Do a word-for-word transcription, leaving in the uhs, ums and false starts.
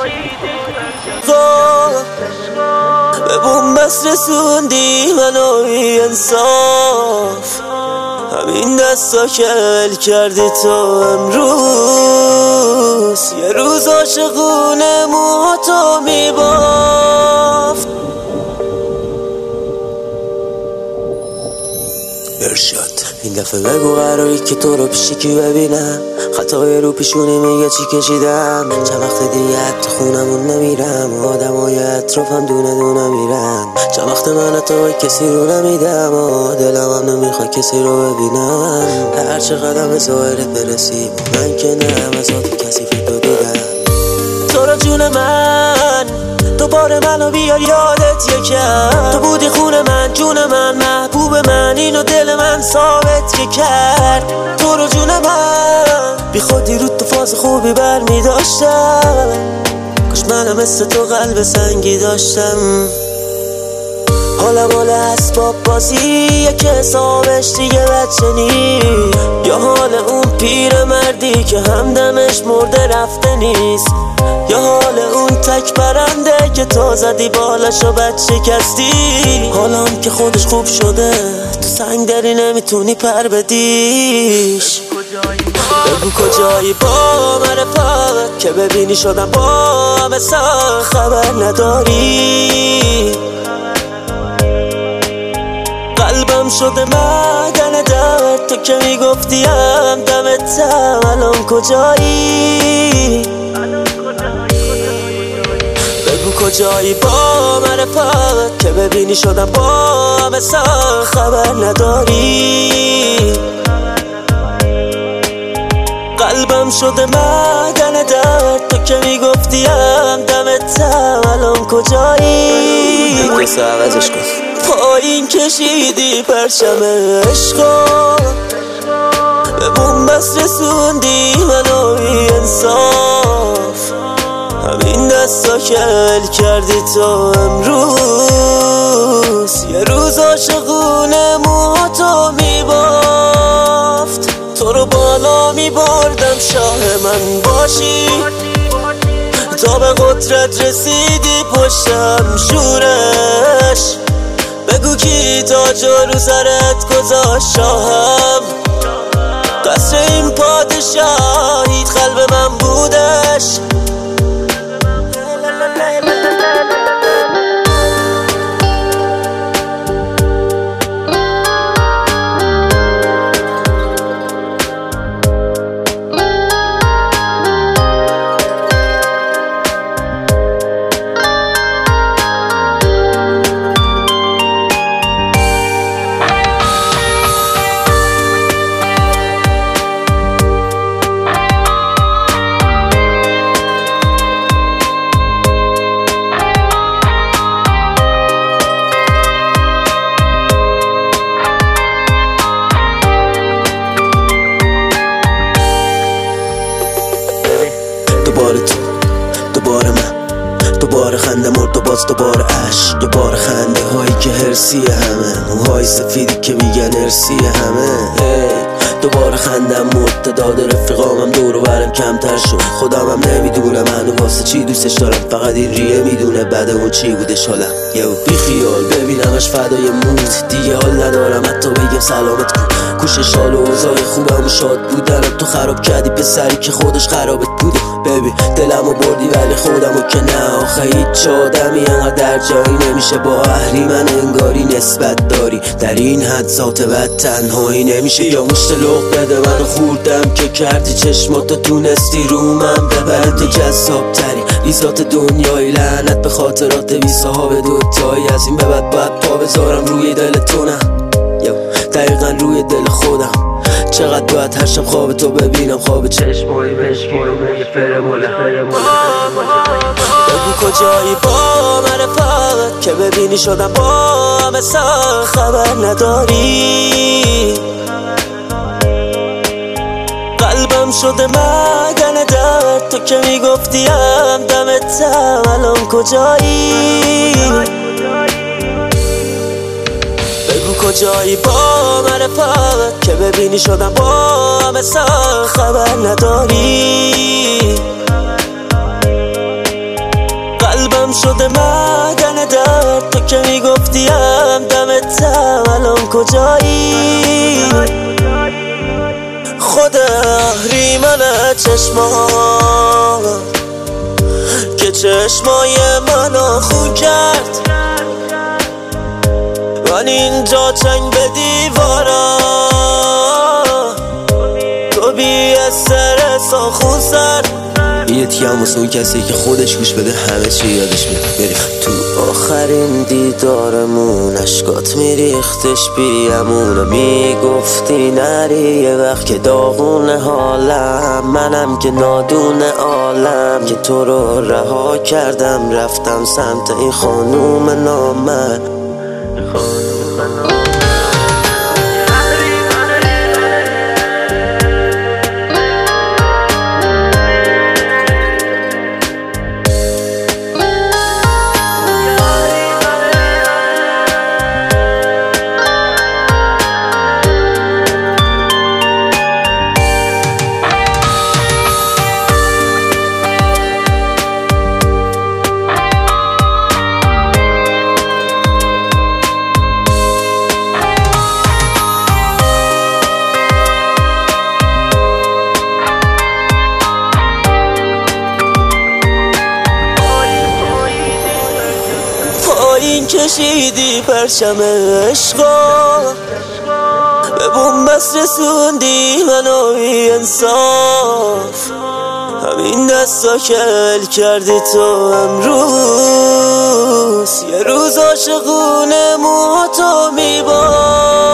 به بومبست رسوندی منو بی انصاف، همین دستا که ول کردی تو امروز یه روز عاشقونه موهاتو میبافت. ارشاد این دفعه بگو قراری که تو رو پیشی کی ببینم، خطای رو پیشونی میگه چی کشیدم، چند وقت دیگه تو خونمون نمیرم، آدم های اطرافم دونه دونه میرن، چند وقت من تو کسی رو نمیدم و دلم هم نمیخواد کسی رو ببینم، هر چه قدم به ظاهرت برسی من که نم از آتی کسی فکر دیدم. تو رو جون من دوباره منو بیار یادت یکم، تو بودی خون من جون من محبوب من، اینو دل من ثابت که کرد. تو رو جون من بی خودی رو تو فاز خوبی بر می داشتم، کاش منم مثل تو قلب سنگی داشتم. حالم حال اسباب بازیه که حسابش دیگه بچه نی، یا حال اون پیر مردی که همدمش مرده رفته نیست، یا حال اون تک پرنده که تو زدی بالاشو بد شکستی. حالم که خودش خوب شده تو سنگ داری نمیتونی پر بدیش. بگو کجایی با معرفت که ببینی شدم با همه سا خبر نداری، قلبم شده معدن درد، تو که میگفتیم دمتم الان کجایی. بگو کجایی با معرفت که ببینی شدم با همه سا خبر نداری، قلبم شده معدن درد، تو که میگفتیم دمتم الان کجایی. کسا عوضش کن پایین کشیدی پرچم عشقا، به بومبست رسوندی منو بی انصاف، همین دستا که ول کردی تو امروز یه روز عاشقونه موهاتو میبافت. تو رو بالا میبردم شاه من باشی، تا به قدرت رسیدی پشتم شورش. بگو کی تاج رو سرت گذاشت شاهم، قصر این پادشاهیت قلب من بودش. دوباره تو دوباره من دوباره خنده مرد و باز دوباره عشق، دوباره خنده هایی که هرسی همه، موهای سفیدی که میگن ارسی همه. دوباره خندم مرد، داد رفیقامم دور و برم کمتر شد، خودم هم نمیدونم منو واسه چی دوستش دارم، فقط این ریه میدونه بعد اون چی بودش حالم. یو بی خیال ببینمش فدای موت، دیگه حال ندارم حتی بگم سلامت کن، کوشش حال و اوضاع خوبم و شاد بودنم، تو خراب کردی پسری که خودش خرابت بوده. ببین دلمو بردی ولی خودمو که نه، آخه هیچ آدمی انقدر در جایی نمیشه با اهریمن انگاری نسبت داری، در این حد ذات بد تنهایی نمیشه. یا مشت لغ بده منو خوردم که کردی چشماتو تونستی رو من ببره، تو جذاب تری ریزات دنیایی، لعنت به خاطرات بی صاحب دوتایی، از این به بعد باید پا بذارم روی دل تو، نه دقیقا روی دل خودم. چقدر باید هر شب خواب تو ببینم، خواب چشمایی بشکنم یه فرموله. بگو کجایی با معرفت که ببینی شدم با همه سا خبر نداری، قلبم شده معدن درد، تو که میگفتیم دمتم الان کجایی. بگو کجایی با معرفت که ببینی شدم با همه سا خبر نداری، شده معدن درد. تو که میگفتیم دمتم الان کجایی؟ خود اهریمن چشمان که چشمای منو خون کرد. من اینجا چنگ به دیوارم، تو بی اثر ساخون سرد. یه تیم واسه اون کسی که خودش گوش بده همه چی یادش میاد. بریم تو آخرین دیدارمون اشکات میریختش بیامون، میگفتی نری یه وقت که داغونه حالم. منم که نادونه عالم که تو رو رها کردم، رفتم سمت این خانوم نامه. پایین کشیدی پرچم عشقا، به بومبست رسوندی منو بی انصاف. همین دستا کل کردی تو امروز، یه روز عاشقونه موهاتو میباف.